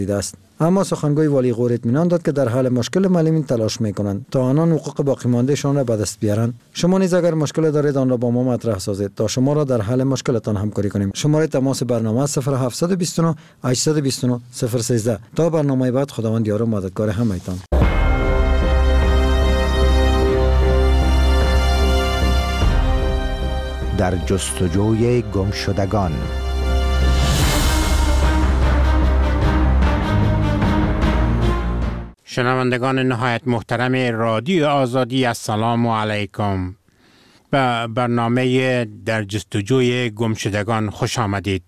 دیده است. اما سخنگوی والی غور اطمینان داد که در حل مشکل معلمین تلاش میکنند تا آنان حقوق باقی ماندهشان را به دست بیارند. شما نیز اگر مشکل دارید آن را با ما مطرح سازید تا شما را در حل مشکلتان همکاری کنیم. شماره تماس برنامه 0729 829 013. تا برنامه بعد، خداوند یار و مددگار همه‌تان. در جستجوی گمشدگان. شنوندگان نهایت محترم رادیو آزادی، السلام علیکم. به برنامه در جستجوی گمشدگان خوش آمدید.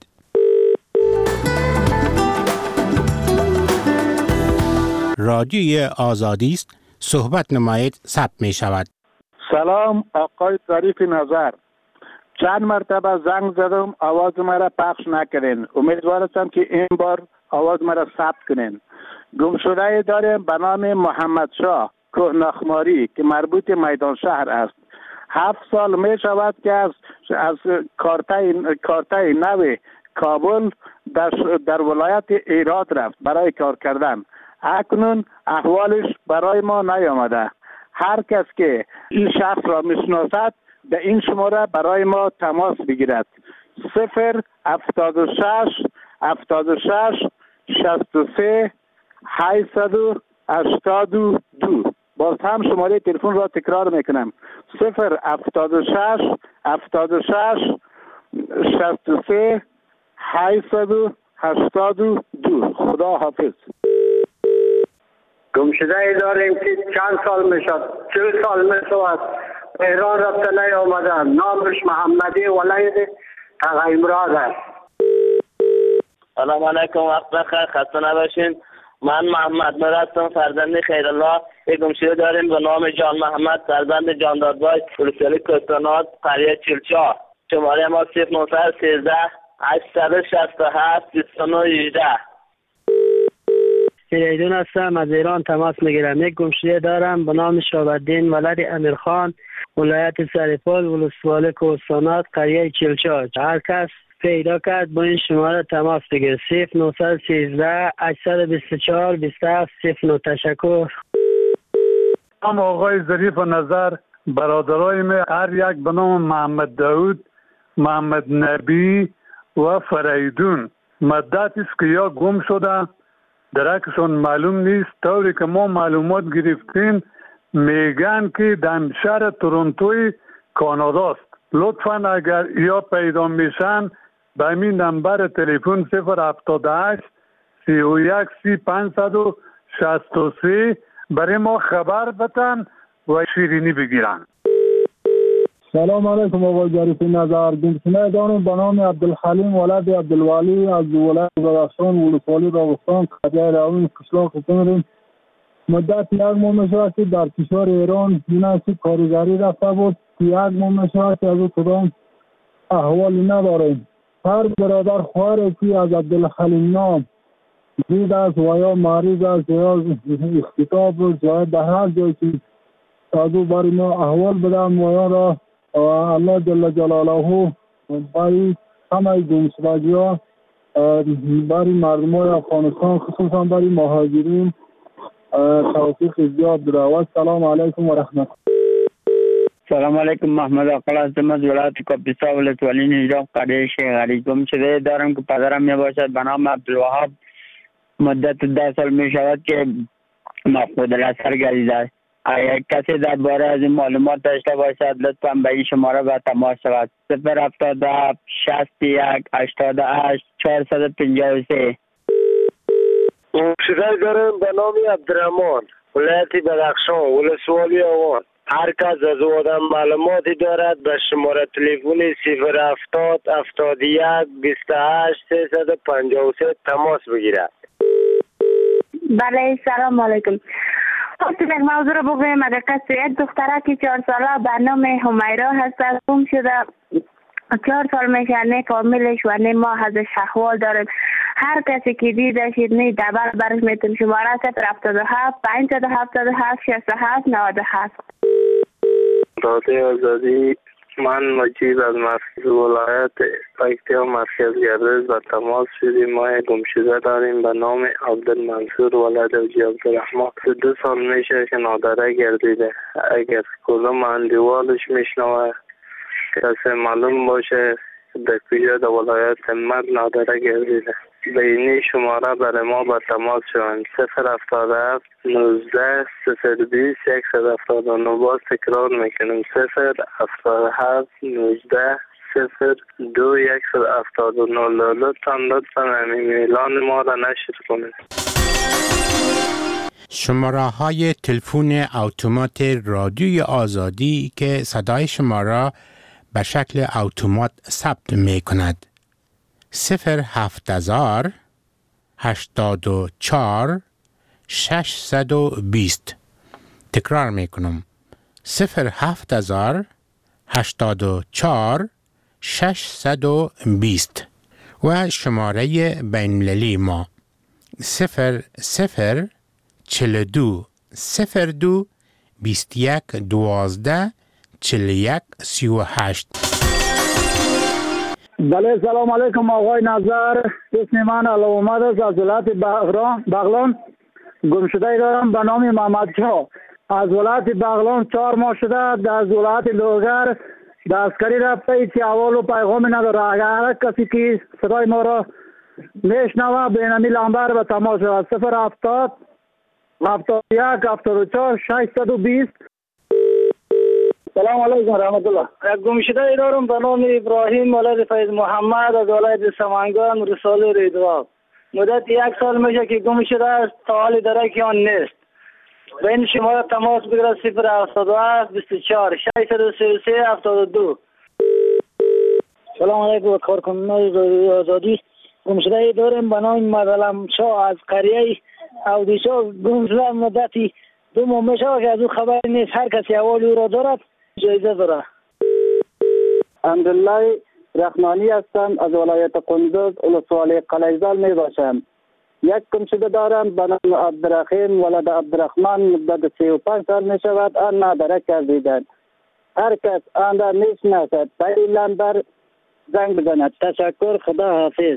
رادیو آزادی است، صحبت نمایید، ثبت می شود. سلام آقای ظریف نظر، چند مرتبه زنگ زدم آواز مرا پخش نکردین. امیدوارم که این بار آواز مرا ثبت کنین. گمشده داریم به نام محمد شاه کوهنخماری که مربوط میدان شهر است. 7 سال می شود که از کارتای نو کابل در ولایت ایراد رفت برای کار کردن. اکنون احوالش برای ما نیامده. هر کس که این شخص را میشناسد در این شماره برای ما تماس بگیرد. 076 76 63 882. باز هم شماره تلفن را تکرار میکنم. 076 76 63 882. خدا حافظ. گمشده داریم که چند سال میشد، 40 سال میشود ایران رفته نیامده. نامش محمدی ولید تغیمراد است. سلام علیکم، وقت بخیر، خسته نباشین. من محمد نور هستم، فرزند خیرالله. یک گمشده داریم به نام جان محمد، فرزند جان دادبای، ولسوالی کوهستانات، قریه چلچا. شماره ما 0913 867 2918. فریدون هستم، از ایران تماس میگیرم. یک گمشده دارم به نام شهاب‌الدین ولد امیرخان، ولایت سرپل، ولسوالی کوهستانات، قریه چلچا. هر کس پیدا کرد با این شماره تماس بگیر. 0913 824 2709. تشکر. هم آقای ظریف نظر، برادرای من هر یک به نام محمد داود، محمد نبی و فریدون مدت است که یا گم شده، درکشون معلوم نیست. طوری که ما معلومات گرفتیم میگن که در شهر تورنتوی کاناداست. لطفا اگر یا پیدا میشن به این نمبر تلفن 078 31 30 563 برای ما خبر بدن و شیرینی بگیرن. سلام علیکم آقای ظریف نظر. گمشده دارم به نام عبدالحلیم ولد عبدالولی از ولایت بدخشان، ولسوالی راغستان، قریه راوین، قشلاق تمرین. مدت 1 ماه میشود که در کشور ایران مناسب کارگری رفته بود که 1 ماه میشود که از او کدام احوالی نداریم. هر برادر خواهر که از عبدالحلیم نام دید است و یا مریض است یا اختطاف است یا در هر جایی که از او برای ما احوال بدم و یا را الله جل جلاله برای همه گمشدگی ها، برای مردم های افغانستان خصوصا برای مهاجرین توفیق زیاد بده. سلام علیکم و رحمت. سلام علیکم، محمد عقل هستم از ولایت کاپیسا، ولسوالی نجراب، قریه شیخ علی. گمشده دارم که پدرم میباشد به نام عبدالوهاب. مدت 10 سال میشود که مفقود الاثر گردیده است. اگر کسی درباره از این معلومات داشته باشد لطفا به این شماره به تماس شود. 077 61 88 453. گمشده داریم به نام عبدالرحمن، ولایت بدخشان، ولسوالی آوان. هر کس از او آدم معلوماتی دارد به شماره تلفن 070 71 28 353 تماس بگیرد. بله، سلام علیکم. خواستیم یک موضوع رو بگویم. اگر کسی یک دختره که 4 ساله به نام حمیرا هست گم شده، 4 سال میشه، نه فامیلش و نه ما ازش احوال داریم. هر کسی که دیدش نه دبر برش میتون. شماره 077 577 67 97. رادیو آزادی، من مجید از مرکز ولایت پکتیا مرکز گردش و تماس شدیم. ما گمشده داریم به نام عبدالمنصور ولد حاجی عبدالرحمن. 2 سال میشه که نادره گردیده. اگر کدام اندیوالش میشنوه کسی معلوم باشه در کجا در ولایت همت نادره گردیده. به اینی شماره برای ما به تماس شوند 077 19 020 179. باز تکرار میکنیم 077 19 02 179. لطفا اعلان ما را نشر کنید. شماره های تلفن اتومات رادیوی آزادی که صدای شما را به شکل اتومات ثبت می کند 07000 84 620. تکرار می کنم 07000 84 620 و شماره بین‌المللی ما 00 42 02 21 12 41 38. بله سلام علیکم آقای نظر. اسم من علامت است از ولایت بغلان. گمشده دارم به نام محمد شاه. از ولایت بغلان 4 ماه شده از ولایت لوگر دستکاری رفته. هیچ احوال و پیغامی نداره. اگر کسی که صدای ما را میشنوه بینمی لنبر به تماس شود 070 71 74 620. سلام علیکم رحمت الله. گمشده دارم به نام ابراهیم ولد فیض محمد از ولایت سمنگان رساله ریدوا. مدت 1 سال میشه که گم شده است. تا حال درک آن نیست. به این شماره تماس بگیرد 077 24 633 72. سلام علیکم کارکنان آزادی. گمشده دارم به نام مدلم شاه از قریه اودیشا. گم شده مدتی 2 ماه میشه که از او خبر نیست. هر کسی احوال او را دارد جایزه داره. حمدالله رحمانی هستم از ولایت قندوز ولسوالی قلیزال می باشم. یک گمشده دارم به نام عبدالرحیم ولد عبدالرحمن. مدت 35 سال می شود آن نادره گردیدند. هر کس آن را میشناسد به این لنبر زنگ بزند. تشکر. خدا حافظ.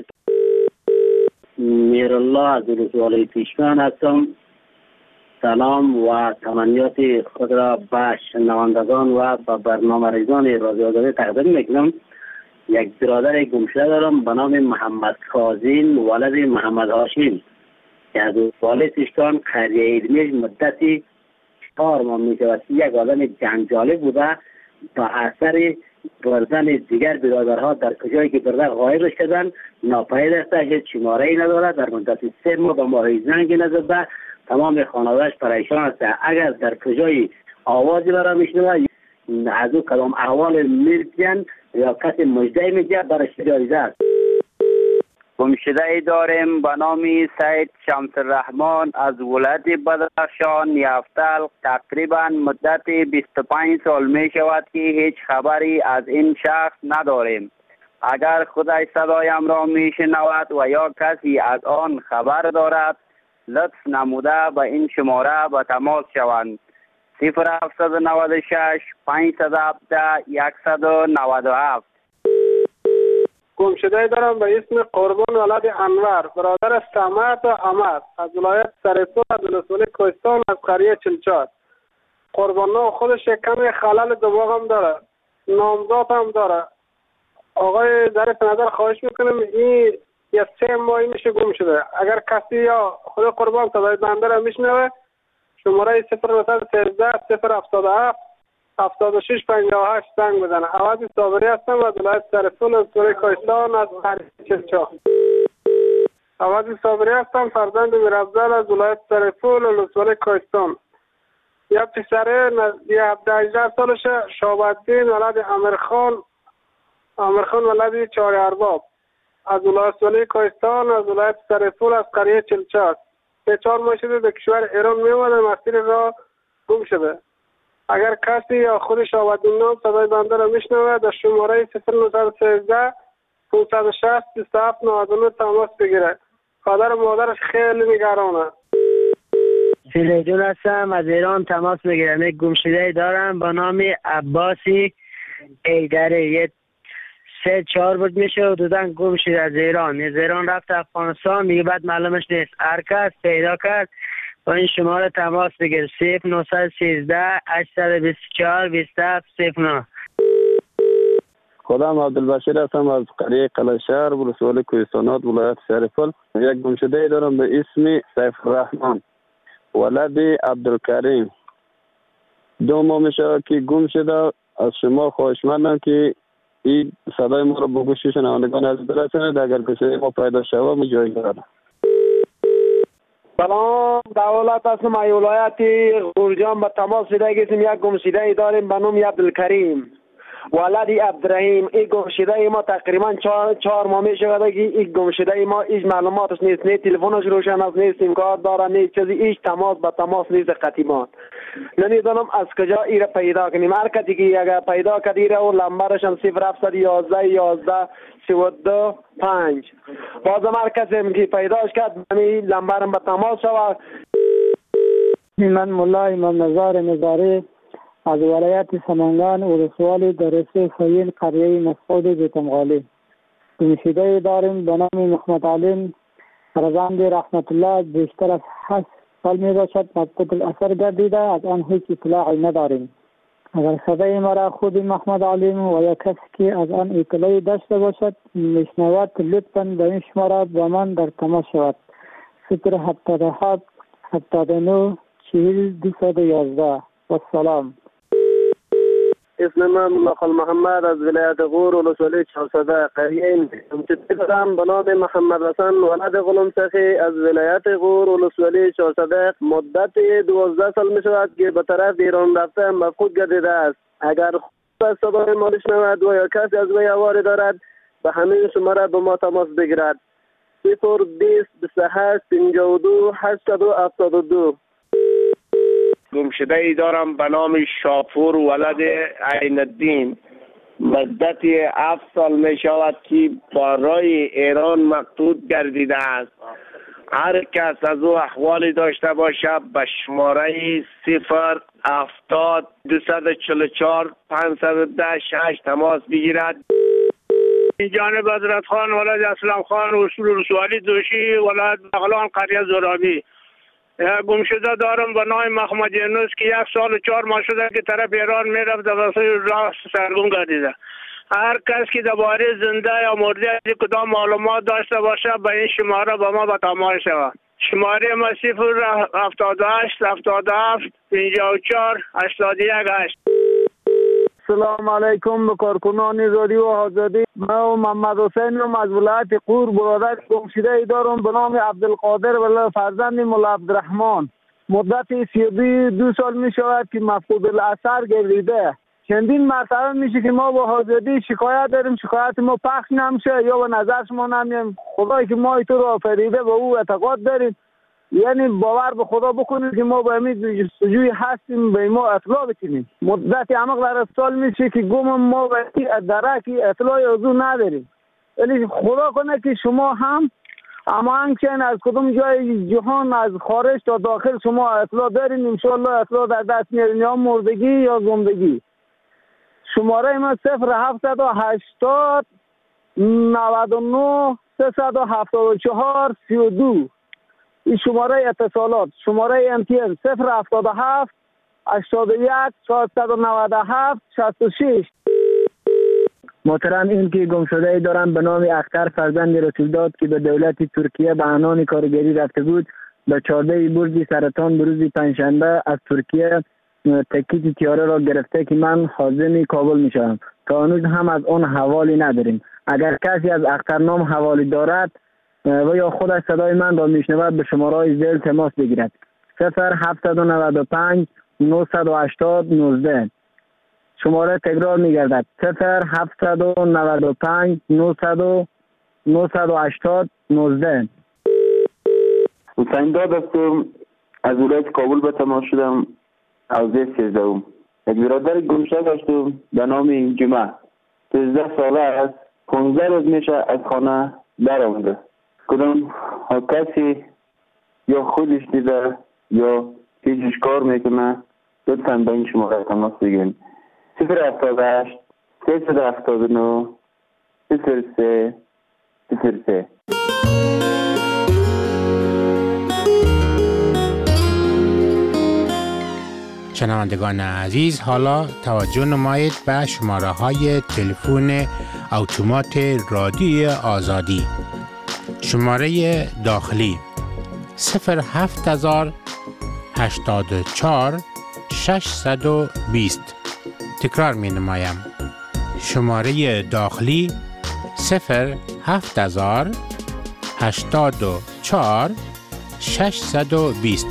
میرالله از ولسوالی پیشکان هستم. سلام و تمنیات خود را به شنوندگان و به برنامه‌ریزان رادیو آزادی تقدیم میکنم. یک برادر گمشده دارم به نام محمد کاظم ولد محمد هاشم که از ولسوالی پیشکان قریه علمیش مدتی 4 ماه میشود. یک آدم جنجالی بوده. به اثر بردن دیگر برادرها در کجایی که برادر غایب شدن ناپدید است. هیچ شماره ای ندارد. در مدت 3 ماه به ما زنگ نزده. تمام خانوادهش پریشان است. اگر در کجای آوازی برای میشنوه از او کدام احوال میرسین یا کسی مجده میگه برای جایزه است. گمشده ای داریم به نام سید شمس الرحمن از ولایت بدخشان یفتل. تقریبا مدت 25 سال می شود که هیچ خبری از این شخص نداریم. اگر خدای صدایم را می شنود و یا کسی از آن خبر دارد لطف نموده به این شماره به تماس شوند 0796 517 197. گمشده دارم به اسم قربان ولد انور. برادر سمت و احمد از ولایت سرپور از ولسوالی کوهستان از قریه چلچار. قربان خودش کمی خلل دماغ هم داره. نامزاد هم داره. آقای ظریف نظر خواهش میکنم این یا 3 ماهی میشه گم شده. اگر کسی یا خود قربان صدای بنده را میشنوه شماره 0913 077 76 58 زنگ بزنه. عوض صابری هستم از ولایت سرپور از ولسوالی کوهستان از قریه چلچار. عوض صابری هستم فرزند میرافزل از ولایت سرپور و ولسوالی کوهستان. یا پسره 17 سالشه شعب‌الدین ولد امیرخان ولد چهار ارباب از ولسوالی کوهستان از ولایت سرپور از قریه چلچار. 3-4 ماه شده به کشور ایران میومده مسیر را گم شده. اگر کسی یا خود شعب‌الدین نام صدای بنده را میشنوه در شماره 0913 560 27 99 تماس بگیره. پدر و مادرش خیلی نگرانه. فریدون هستم از ایران تماس میگیرم. یک گمشده دارم با نام عباسی ایدره یه 3-4 بود میشه و دودن گم شد از ایران. از ایران رفت افغانستان، دیگه بعد معلومش نیست. هر کس پیدا کرد با این شماره تماس بگیر 0913 824 2709. خودم عبدالبشیر هستم از قریه قلعه‌شهر ولسوالی کوهستانات ولایت شریف‌ال. یک گمشده دارم به اسم سیف الرحمن ولد عبدالکریم. 2 ماه میشه که گم شده. از شما خواهشمندم که این صدای ما رو به گوش شنوندگان عزیز برسانید. اگر کسی ما پیدا شود ما جایگاه دارم. سلام، دولت هستم از ولایت غورجان به تماس رسیدیم. یک گمشده داریم به نام عبدالکریم ولد عبدالرحیم. این گمشده ما تقریبا 4 ماه می شود که این گمشده ما هیچ معلوماتش نیست، نه تلفنش روشن است، نه سیم کارت داره، نه چیزی، هیچ تماس به تماس نیست. قطیبان نمیدونم از کجا ایره پیدا کنیم. هر کسی که اگر پیدا کرد ایره و لمبرش هم 0711 11 32 5. بازم هر کسی که پیداش کرد همین لمبرم به تماس شود. من ملا امام نزار نزاری از ولایت سمنگان ولسوالی درسه فیل قریه مسعود بیتمغالی. گمشده داریم به نام محمد علیم فرزند رحمت الله. بیشتر از 8 سال می باشد مفقود الاثر گردیده. از آن هیچ اطلاعی نداریم. اگر صدای مرا خود محمد علیم و یا کسی که از آن اطلاعی داشته باشد میشنود لطفاً به این شماره با من در تماس شود. 077 79 40 211. و سلام. اسم من ملخل محمد از ولایت غور ولسوالی 400 قریه گمشده دارم به نام محمد حسن ولد غلام سخی از ولایت غور ولسوالی 400. مدت 12 سال می شود که به طرف ایران رفته مفقود گردیده است. اگر خود از صدای ما بشنود و یا کسی از وی حواله دارد به همین شماره به ما تماس بگیرد. 020 28 52 872. گمشده ای دارم به نام شاپور ولد عین الدین. مدت 7 سال می شود که برای ایران مقصود گردیده است. هر کس از او احوالی داشته باشد به شماره 070 244 510 تماس بگیرد. جانب حضرت خان ولد اسلام خان اصول رسوالی دوشی ولد بغلان قریه زرابی. گمشده دارم به نام محمد یونس که 1 سال و 4 ماه شده که طرف ایران میرفت واسه راه سرگم گردیده. هر کس که درباره زنده یا مرده از کدام معلومات داشته باشه به این شماره به ما به تماس شود. شماره ما 078 77 54 818. سلام علیکم به کارکنان رادیو آزادی. من محمد حسینم از ولایت غور برادر گمشده دارم به نام عبدالقادر ولد فرزند مولا عبدالرحمن. مدت 32 سال می شود که مفقود الاثر گردیده. چندین مرتبه میشه که ما با آزادی شکایت داریم، شکایت ما پخش نمیشه یا به نظر شما نمیاد. خدایی که ما تو رو آفریده به او اعتقاد داریم، یعنی باور به خدا بکنید که ما به امید جستجوی هستیم به ما اطلاع بکنیم. مدت عمق در سال میشه که گم ما به درکی اطلاعی از او نداریم. یعنی خدا کنه که شما هم اما همچنین از کدوم جای جهان از خارج تا داخل شما اطلاع دارین، انشاءالله اطلاع در دست میارین یا مردگی یا زندگی. شماره ما 0780 99 374 32. این شماره اتصالات. شماره امتیاز 077 81 497 66. محترم، این که گمشده ای دارم به نام اختر فرزند رسولداد که به دولت ترکیه به عنوان کارگری رفته بود. به 14 برج سرطان بروز پنجشنبه از ترکیه تکیت تیاره را گرفته که من خازن کابل می شوم. تا هنوز هم از اون حوالی نداریم. اگر کسی از اخترنام حوالی دارد و یا خودش صدای من را میشنود به شماره ذیل تماس بگیرد. 0795 980 19. شماره تکرار میگردد 0795 980 19. حسین داد هستم از ولایت کابل به تماس شدم. حوزه 13. یک برادر گمشده داشتم به نام جمعه. 13 ساله است. 15 روز میشه از خانه درآمده. کدام کسی یا خودش دیده یا هیچ کار میکنه لطفاً به این شماره تماس بگیرید. 078 379 03 03. شنوندگان عزیز، حالا توجه نمایید به شماره های تلفن اتومات رادیوی آزادی. شماره داخلی 07084 620. تکرار می نمایم. شماره داخلی 07084 620.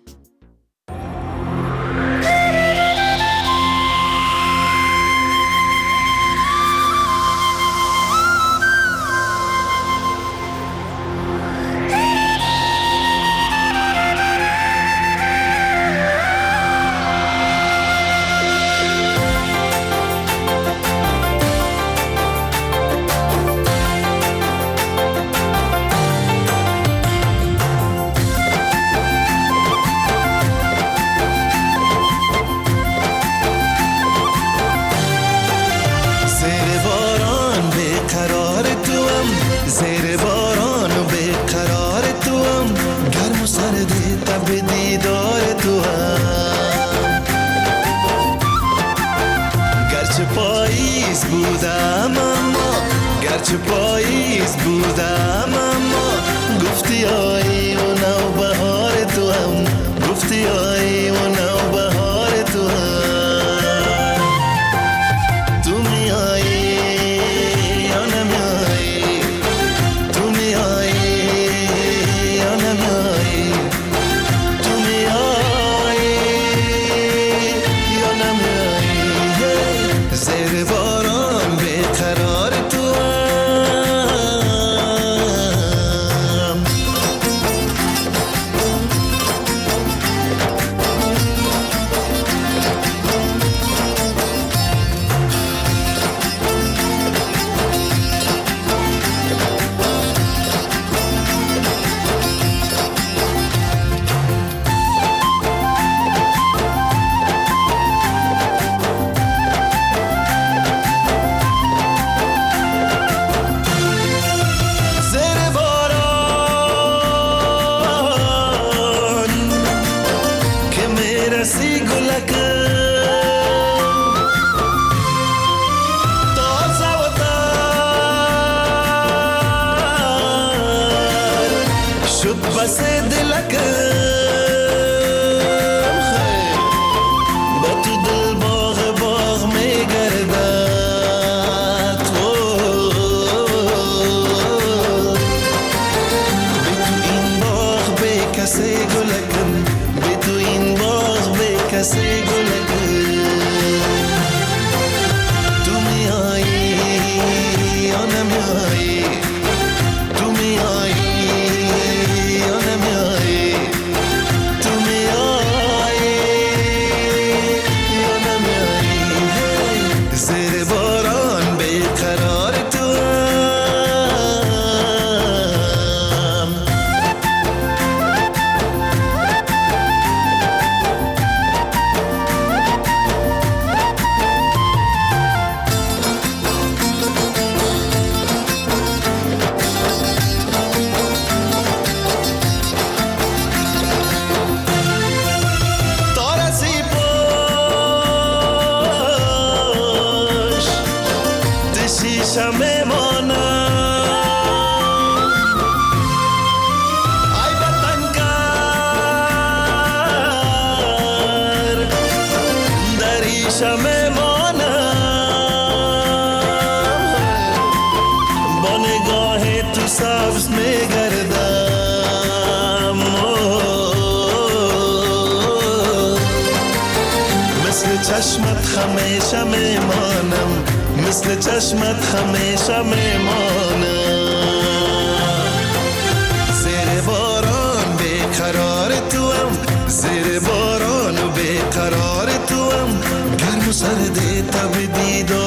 چشمت همیشه میمانم، مثل چشمت همیشه میمانم. زیر باران بیقرار توام، زیر باران و بیقرار توام، گرم و سرد تب دیدار